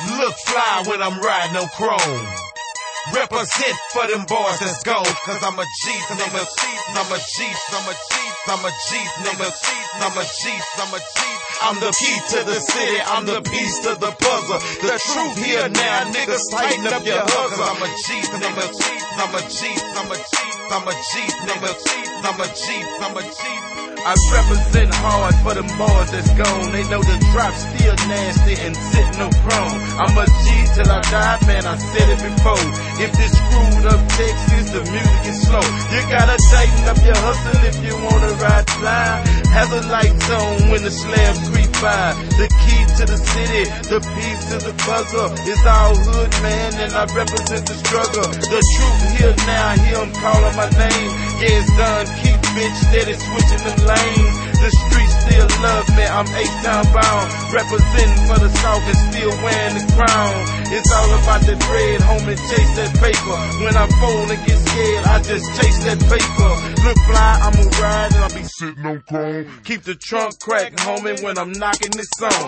Look fly when I'm riding on chrome. Represent for them boys that's gold. Cause I'm a G, I'm a G, I'm a G, I'm a G, I'm a G, I'm a G, I'm a G, I'm a G. I'm the key to the city, I'm the piece to the puzzle. The truth here now, niggas tighten up your hustle. I'm a G, I'm a G, I'm a G, I'm a G, I'm a G, I'm a G, I'm a G, I'm a G. I represent hard for them boys that's gone. They know the drop still nasty and sitting on chrome. I'm a G till I die, man, I said it before. If this screwed up Texas, the music is slow. You gotta tighten up your hustle if you wanna ride fly. Hazard lights on when the slabs creep by. The key to the city, the piece to the puzzle. It's all hood, man, and I represent the struggle. The truth here now, hear them calling my name. Yeah, it's done, keep bitch steady switching them lanes. The streets still love me, I'm H-Town bound. Representing for the South and still wearing the crown. It's all about the bread, homie, chase that paper. When I fold and get scared, I just chase that paper. Look fly, I'ma ride and I'll be sitting on chrome. Keep the trunk cracked, homie, when I'm knocking this song.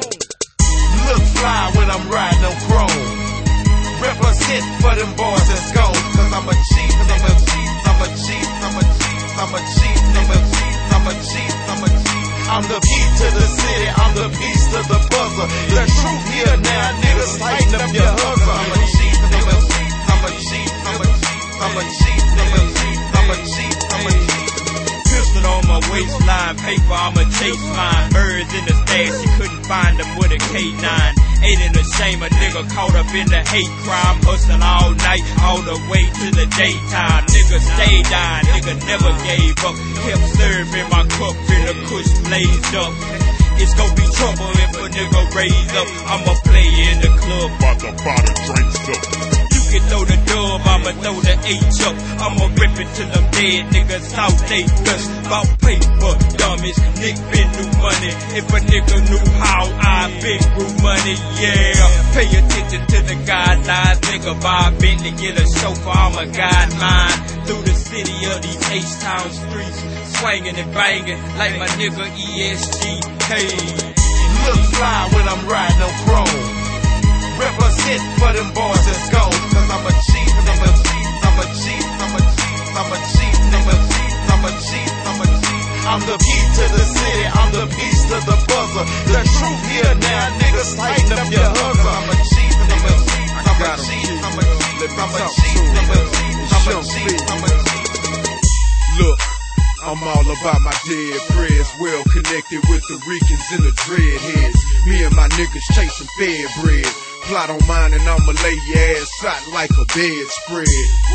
Look fly when I'm riding on chrome. Represent for them boys that's gold. Cause I'm a G, I'm a G, I'm a G, I'm a G, I'm a G, I'm a G, I'm a G, I'm a G. I'm the key to the city, I'm the piece to the puzzle. The truth here now, niggas tighten up your hustle. I'm a G, I'm a G, I'm a G, I'm a G, I'm a G, I'm a G, I'm a G, I'm a G. Pistol on my waistline, paper, I'm a chase line. Birds in the stash, you couldn't find them with a K9. Ain't it a shame a nigga caught up in the hate crime? Hustling all night, all the way to the daytime. Nigga stay dying, nigga never gave up. Kept serving my cup in the kush blazed up. It's gon' be trouble if a nigga raise up. I'ma play in the club, About to buy the drinks up. you can throw the dub, I'ma throw the H up. I'ma rip it till them dead niggas out they dust. About paper, dummies, Nick been new money. If a nigga knew how I been grew money, yeah. Pay attention to the guidelines, nigga. Buy a Bentley, get a chauffeur, I'm a guide mine. Through the city of these H-Town streets, swinging and banging like my nigga ESG. Hey, look fly when I'm riding on chrome. Represent for them boys that's gold. Cause I'm a G, I'm a G, I'm a G, I'm a G, I'm a G, I'm a G, I'm a G, I'm a G. I'm the key to the city, I'm the piece to the puzzle. The truth here now, niggas tighten up your hustle. I'm a G, I'm a G, I'm a G, I'm a G, I'm a G, I'm a G, I'm a G, I'm a G. Look, I'm all about my dead friends, well connected with the Ricans and the dreadheads. Me and my niggas chasing fed bread. Plot on mine and I'ma lay your ass out like a bedspread.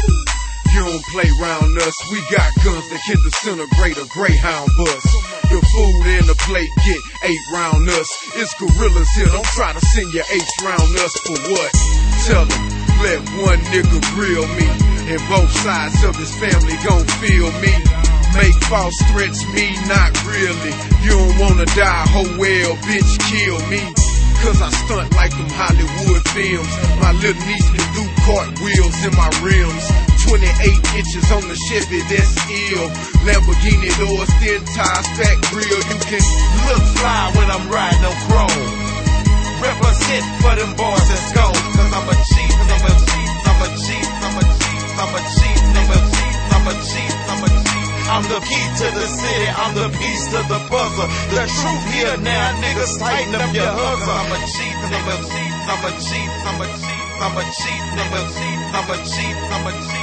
You don't play round us, we got guns that can disintegrate a Greyhound bus. The food and the plate get 8 round us. It's gorillas here, don't try to send your 8 round us for what? Tell them, let one nigga grill me, and both sides of his family gon' feel me. Make false threats, me not really. You don't wanna die, oh well, bitch, kill me. Cause I stunt like them Hollywood films. My little niece can do cartwheels in my rims. 28 inches on the Chevy, that's ill. Lamborghini doors, thin tires, fat grill. You can look fly when I'm riding on chrome. Represent for them boys that's gold. Cause I'm a G, I'm a G, I'm a G, I'm a G, I'm a G, I'm a G, I'm a G, I'm a G. I'm the key to the city, I'm the piece to the puzzle. The truth here now, niggas tighten up your hustle. I'm a G, I'm a G, I'm a G, I'm a G, I'm a G, I'm a G, I'm a G, I'm a G.